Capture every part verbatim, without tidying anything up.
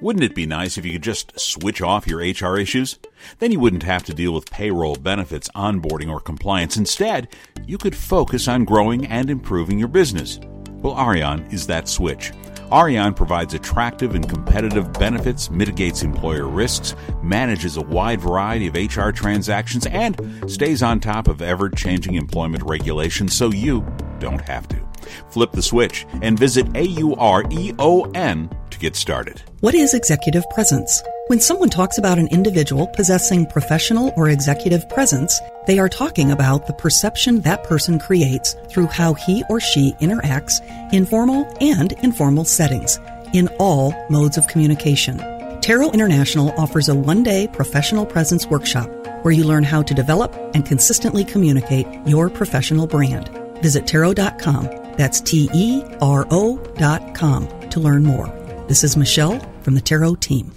Wouldn't it be nice if you could just switch off your H R issues? Then you wouldn't have to deal with payroll, benefits, onboarding, or compliance. Instead, you could focus on growing and improving your business. Well, Arion is that switch. Arion provides attractive and competitive benefits, mitigates employer risks, manages a wide variety of H R transactions, and stays on top of ever-changing employment regulations so you don't have to. Flip the switch and visit A U R E O N to get started. What is executive presence? When someone talks about an individual possessing professional or executive presence, they are talking about the perception that person creates through how he or she interacts in formal and informal settings, in all modes of communication. Tarot International offers a one-day professional presence workshop where you learn how to develop and consistently communicate your professional brand. Visit tarot dot com. That's T E R O dot com to learn more. This is Michelle from the Tarot team.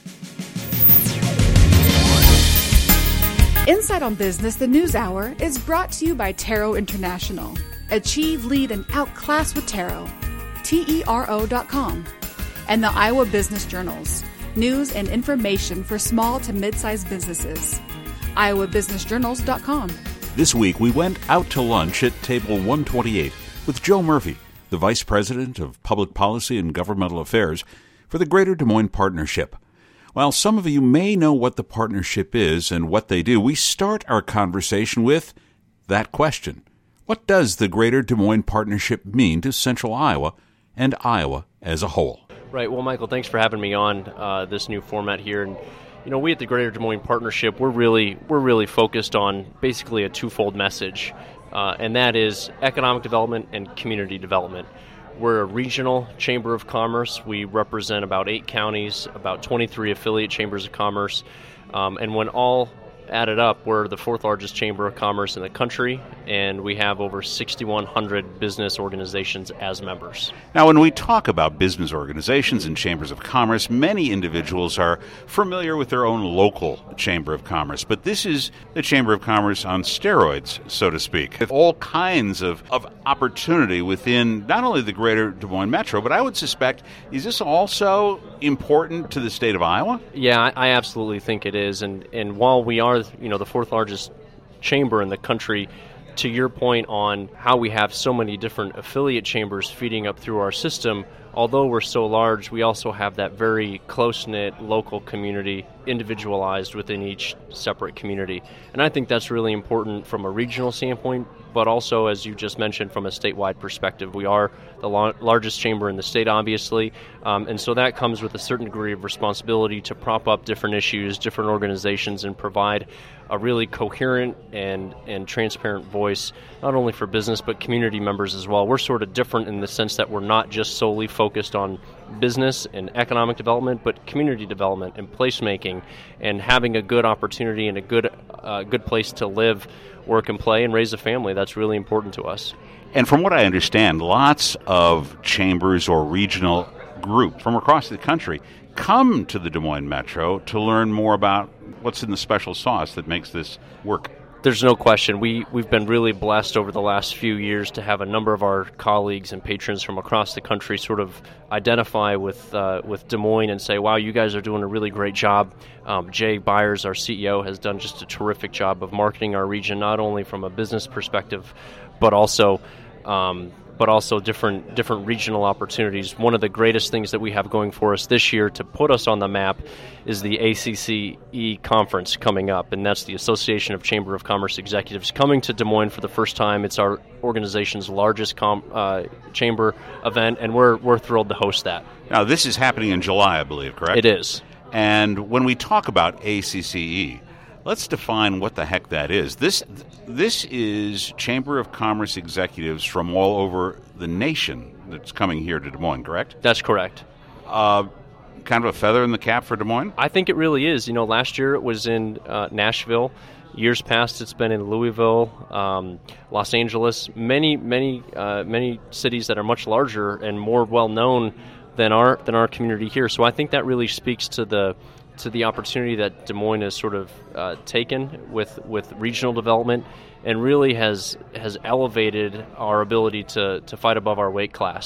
Insight on Business, the News Hour, is brought to you by Tarot International. Achieve, lead, and outclass with Tarot. T E R O dot com. And the Iowa Business Journals. News and information for small to mid-sized businesses. Iowa Business Journals dot com. This week, we went out to lunch at Table one twenty-eight with Joe Murphy, the Vice President of Public Policy and Governmental Affairs for the Greater Des Moines Partnership. While some of you may know what the partnership is and what they do, we start our conversation with that question. What does the Greater Des Moines Partnership mean to Central Iowa and Iowa as a whole? Right. Well, Michael, thanks for having me on uh, this new format here. And you know, we at the Greater Des Moines Partnership, we're really we're really focused on basically a twofold message, uh, and that is economic development and community development. We're a regional chamber of commerce. We represent about eight counties, about twenty-three affiliate chambers of commerce, um, and when all added up, we're the fourth largest chamber of commerce in the country, and we have over six thousand one hundred business organizations as members. Now, when we talk about business organizations and chambers of commerce, many individuals are familiar with their own local chamber of commerce, but this is the Chamber of Commerce on steroids, so to speak, with all kinds of, of opportunity within not only the Greater Des Moines Metro, but I would suspect, is this also important to the state of Iowa? Yeah, I, I absolutely think it is, and, and while we are you know, the fourth largest chamber in the country, to your point on how we have so many different affiliate chambers feeding up through our system, although we're so large, we also have that very close-knit local community individualized within each separate community. And I think that's really important from a regional standpoint, but also, as you just mentioned, from a statewide perspective. We are the la- largest chamber in the state, obviously, um, and so that comes with a certain degree of responsibility to prop up different issues, different organizations, and provide a really coherent and, and transparent voice, not only for business, but community members as well. We're sort of different in the sense that we're not just solely focused on business and economic development, but community development and placemaking and having a good opportunity and a good uh, good place to live, work, and play, and raise a family. That's really important to us. And from what I understand, lots of chambers or regional groups from across the country come to the Des Moines Metro to learn more about what's in the special sauce that makes this work. There's no question. We, we've been really blessed over the last few years to have a number of our colleagues and patrons from across the country sort of identify with uh, with Des Moines and say, wow, you guys are doing a really great job. Um, Jay Byers, our C E O, has done just a terrific job of marketing our region, not only from a business perspective, but also um, but also different different regional opportunities. One of the greatest things that we have going for us this year to put us on the map is the A C C E conference coming up, and that's the Association of Chamber of Commerce Executives coming to Des Moines for the first time. It's our organization's largest com- uh, chamber event, and we're we're thrilled to host that. Now, this is happening in July, I believe, correct? It is. And when we talk about A C C E, let's define what the heck that is. This this is Chamber of Commerce executives from all over the nation that's coming here to Des Moines, correct? That's correct. Uh, kind of a feather in the cap for Des Moines? I think it really is. You know, last year it was in uh, Nashville. Years past, it's been in Louisville, um, Los Angeles, many, many, uh, many cities that are much larger and more well known than our than our community here. So I think that really speaks to the to the opportunity that Des Moines has sort of uh, taken with, with regional development, and really has has elevated our ability to, to fight above our weight class.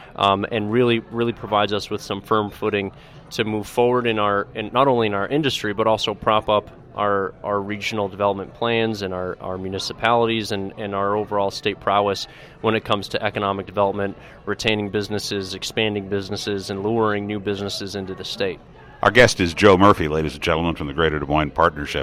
um, and really really provides us with some firm footing to move forward in our in not only in our industry but also prop up our our regional development plans and our, our municipalities and, and our overall state prowess when it comes to economic development, retaining businesses, expanding businesses, and luring new businesses into the state. Our guest is Joe Murphy, ladies and gentlemen, from the Greater Des Moines Partnership.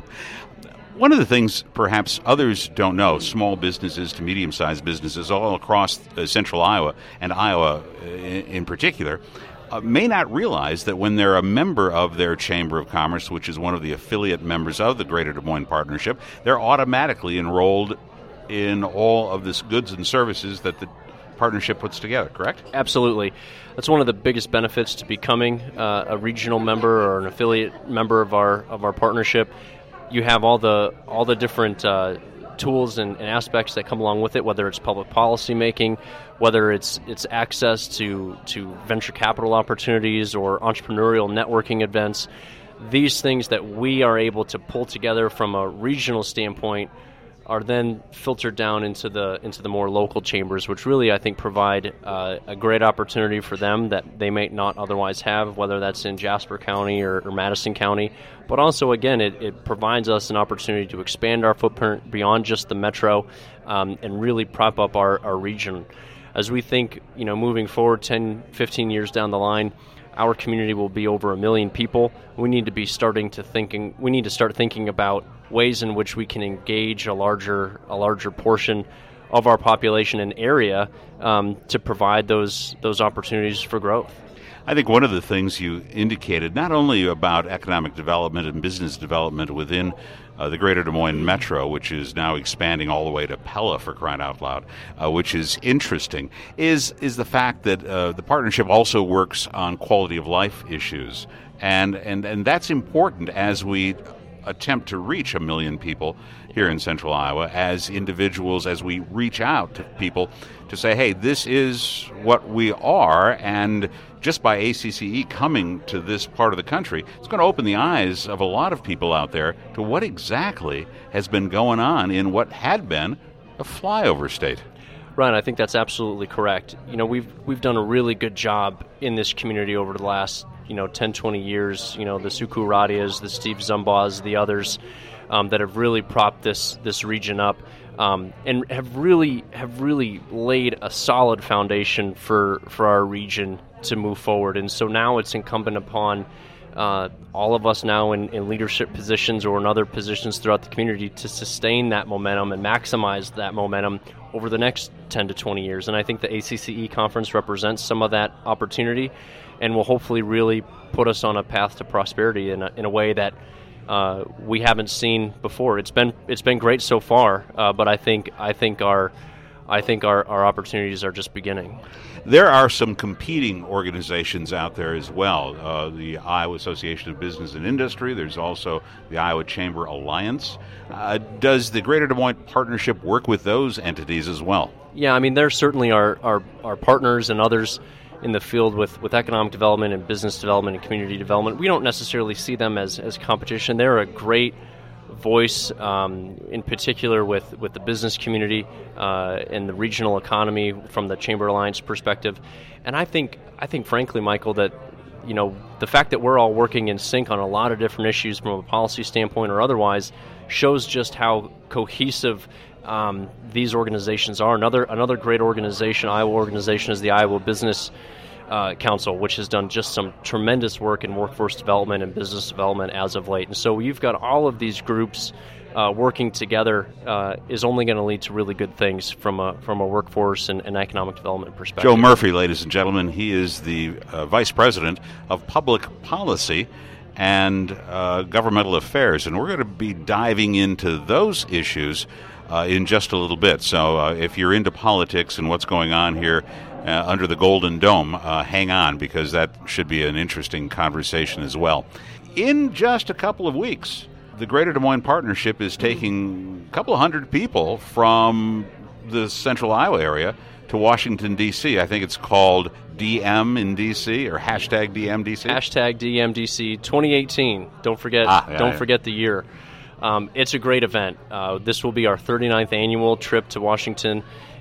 One of the things perhaps others don't know, small businesses to medium-sized businesses all across uh, central Iowa, and Iowa in, in particular, uh, may not realize that when they're a member of their Chamber of Commerce, which is one of the affiliate members of the Greater Des Moines Partnership, they're automatically enrolled in all of this goods and services that the partnership puts together, correct? Absolutely. That's one of the biggest benefits to becoming uh, a regional member or an affiliate member of our of our partnership. You have all the all the different uh, tools and, and aspects that come along with it, whether it's public policy making, whether it's it's access to, to venture capital opportunities or entrepreneurial networking events. These things that we are able to pull together from a regional standpoint are then filtered down into the into the more local chambers, which really I think provide uh, a great opportunity for them that they may not otherwise have, whether that's in Jasper County or, or Madison County. But also, again, it, it provides us an opportunity to expand our footprint beyond just the metro um, and really prop up our, our region. As we think, you know, moving forward ten, fifteen years down the line, our community will be over a million people. We need to be starting to thinking. We need to start thinking about ways in which we can engage a larger, a larger portion of our population and area um, to provide those those opportunities for growth. I think one of the things you indicated, not only about economic development and business development within uh, the Greater Des Moines Metro, which is now expanding all the way to Pella, for crying out loud, uh, which is interesting, is is the fact that uh, the partnership also works on quality of life issues. And, and, and that's important as we attempt to reach a million people here in central Iowa as individuals, as we reach out to people to say, hey, this is what we are, and just by A C C E coming to this part of the country, it's going to open the eyes of a lot of people out there to what exactly has been going on in what had been a flyover state. Ryan, I think that's absolutely correct. You know, we've we've done a really good job in this community over the last, you know, ten, twenty years. You know, the Suku Radias, the Steve Zumbas, the others um, that have really propped this this region up um, and have really have really laid a solid foundation for for our region to move forward. And so now it's incumbent upon uh, all of us now in, in leadership positions or in other positions throughout the community to sustain that momentum and maximize that momentum over the next ten to twenty years. And I think the A C C E conference represents some of that opportunity and will hopefully really put us on a path to prosperity in a, in a way that uh, we haven't seen before. It's been it's been great so far, uh, but I think I think our I think our, our opportunities are just beginning. There are some competing organizations out there as well. Uh, the Iowa Association of Business and Industry. There's also the Iowa Chamber Alliance. Uh, does the Greater Des Moines Partnership work with those entities as well? Yeah, I mean, they're certainly our, our, our partners and others in the field with, with economic development and business development and community development. We don't necessarily see them as, as competition. They're a great voice, um, in particular with, with the business community uh, and the regional economy from the Chamber Alliance perspective. And I think, I think, frankly, Michael, that you know the fact that we're all working in sync on a lot of different issues from a policy standpoint or otherwise shows just how cohesive um, these organizations are. Another another great organization, Iowa organization, is the Iowa Business Uh, Council, which has done just some tremendous work in workforce development and business development as of late. And so you've got all of these groups uh, working together uh, is only going to lead to really good things from a from a workforce and, and economic development perspective. Joe Murphy, ladies and gentlemen, he is the uh, Vice President of Public Policy and uh, Governmental Affairs, and we're going to be diving into those issues uh, in just a little bit. So uh, if you're into politics and what's going on here Uh, under the Golden Dome, uh, hang on, because that should be an interesting conversation as well. In just a couple of weeks, the Greater Des Moines Partnership is taking a couple of hundred people from the central Iowa area to Washington, D C. I think it's called D M in D C or hashtag D M D C. Hashtag D M D C twenty eighteen. Don't forget, ah, yeah, don't yeah. forget the year. Um, it's a great event. Uh, this will be our thirty-ninth annual trip to Washington.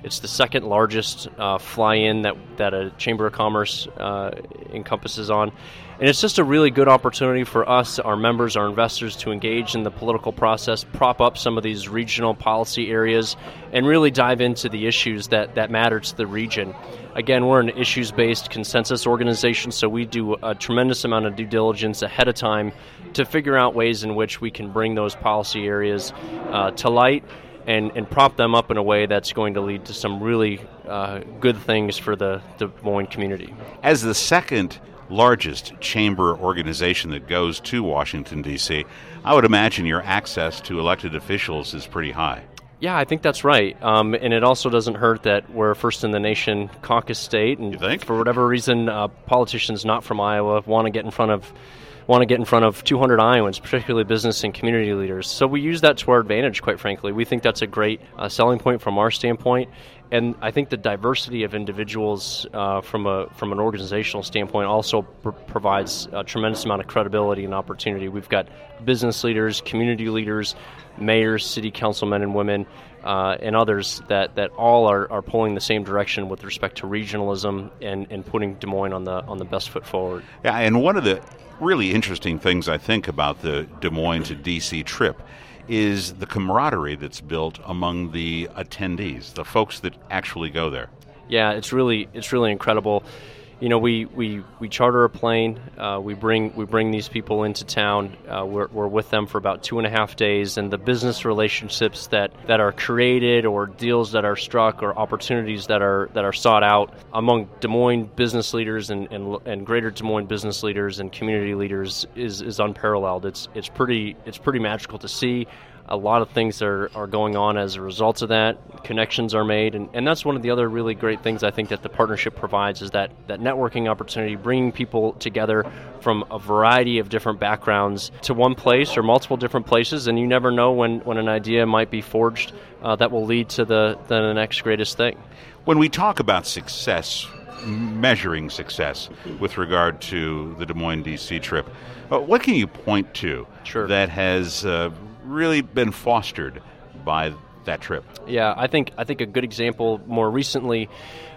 It's the second largest uh, fly-in that, that a Chamber of Commerce uh, encompasses on. And it's just a really good opportunity for us, our members, our investors, to engage in the political process, prop up some of these regional policy areas, and really dive into the issues that, that matter to the region. Again, we're an issues-based consensus organization, so we do a tremendous amount of due diligence ahead of time to figure out ways in which we can bring those policy areas uh, to light and, and prop them up in a way that's going to lead to some really uh, good things for the Des Moines community. As the second largest chamber organization that goes to Washington, D C, I would imagine your access to elected officials is pretty high. Yeah, I think that's right. Um, and it also doesn't hurt that we're first in the nation caucus state. And you think? For whatever reason, uh, politicians not from Iowa want to get in front of want to get in front of two hundred Iowans, particularly business and community leaders. So we use that to our advantage, quite frankly. We think that's a great uh, selling point from our standpoint. And I think the diversity of individuals uh, from a from an organizational standpoint also pr- provides a tremendous amount of credibility and opportunity. We've got business leaders, community leaders, mayors, city councilmen and women, uh, and others that, that all are, are pulling the same direction with respect to regionalism and, and putting Des Moines on the on the best foot forward. Yeah, and one of the really interesting things I think about the Des Moines to D C trip is the camaraderie that's built among the attendees, the folks that actually go there. Yeah, it's really it's really incredible. You know, we, we, we charter a plane. Uh, we bring we bring these people into town. Uh, we're we're with them for about two and a half days, and the business relationships that, that are created, or deals that are struck, or opportunities that are that are sought out among Des Moines business leaders and, and, and greater Des Moines business leaders and community leaders is, is unparalleled. It's it's pretty it's pretty magical to see. A lot of things are, are going on as a result of that. Connections are made, and, and that's one of the other really great things I think that the partnership provides, is that, that networking opportunity, bringing people together from a variety of different backgrounds to one place or multiple different places, and you never know when, when an idea might be forged uh, that will lead to the, the next greatest thing. When we talk about success, measuring success with regard to the Des Moines D C trip, uh, what can you point to Sure. that has uh, really been fostered by that trip? Yeah, I think I think a good example more recently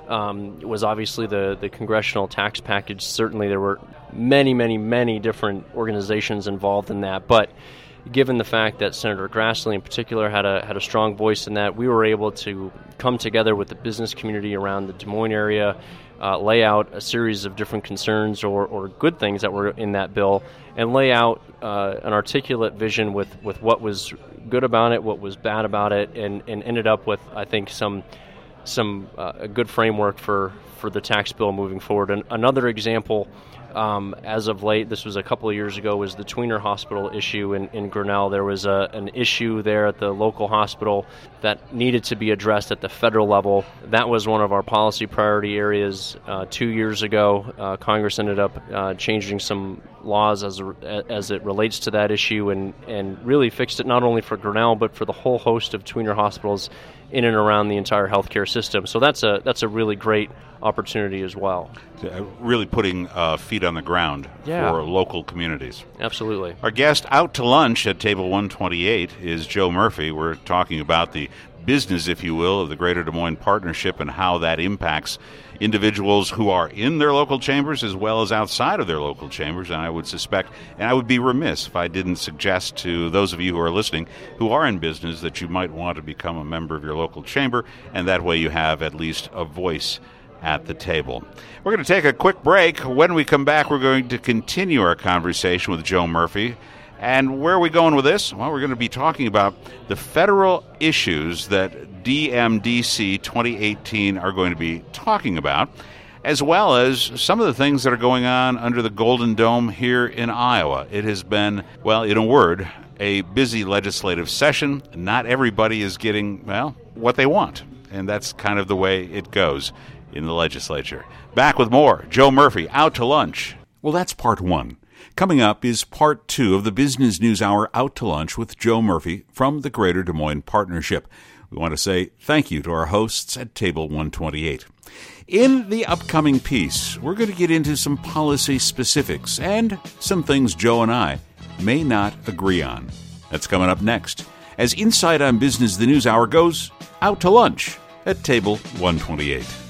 um, was obviously the, the congressional tax package. Certainly there were many, many, many different organizations involved in that, but given the fact that Senator Grassley in particular had a had a strong voice in that, we were able to come together with the business community around the Des Moines area, uh, lay out a series of different concerns or, or good things that were in that bill, and lay out uh, an articulate vision with, with what was good about it, what was bad about it, and, and ended up with, I think, some some uh, a good framework for, for the tax bill moving forward. And another example, Um, as of late, this was a couple of years ago, was the Tweener Hospital issue in, in Grinnell. There was a, an issue there at the local hospital that needed to be addressed at the federal level. That was one of our policy priority areas uh, two years ago. Uh, Congress ended up uh, changing some laws as a, as it relates to that issue, and, and really fixed it not only for Grinnell but for the whole host of Tweener hospitals in and around the entire healthcare system. So that's a that's a really great opportunity as well. Uh, really putting uh, feet on the ground Yeah. for local communities. Absolutely. Our guest out to lunch at table one twenty-eight is Joe Murphy. We're talking about the business, if you will, of the Greater Des Moines Partnership and how that impacts individuals who are in their local chambers as well as outside of their local chambers. And I would suspect, and I would be remiss if I didn't suggest to those of you who are listening who are in business that you might want to become a member of your local chamber, and that way you have at least a voice at the table. We're going to take a quick break. When we come back, we're going to continue our conversation with Joe Murphy. And where are we going with this? Well, we're going to be talking about the federal issues that D M D C twenty eighteen are going to be talking about, as well as some of the things that are going on under the Golden Dome here in Iowa. It has been, well, in a word, a busy legislative session. Not everybody is getting, well, what they want. And that's kind of the way it goes in the legislature. Back with more. Joe Murphy, out to lunch. Well, that's part one. Coming up is part two of the Business News Hour Out to Lunch with Joe Murphy from the Greater Des Moines Partnership. We want to say thank you to our hosts at Table one twenty-eight. In the upcoming piece, we're going to get into some policy specifics and some things Joe and I may not agree on. That's coming up next, as Insight on Business, the News Hour, goes out to lunch at table one twenty-eight.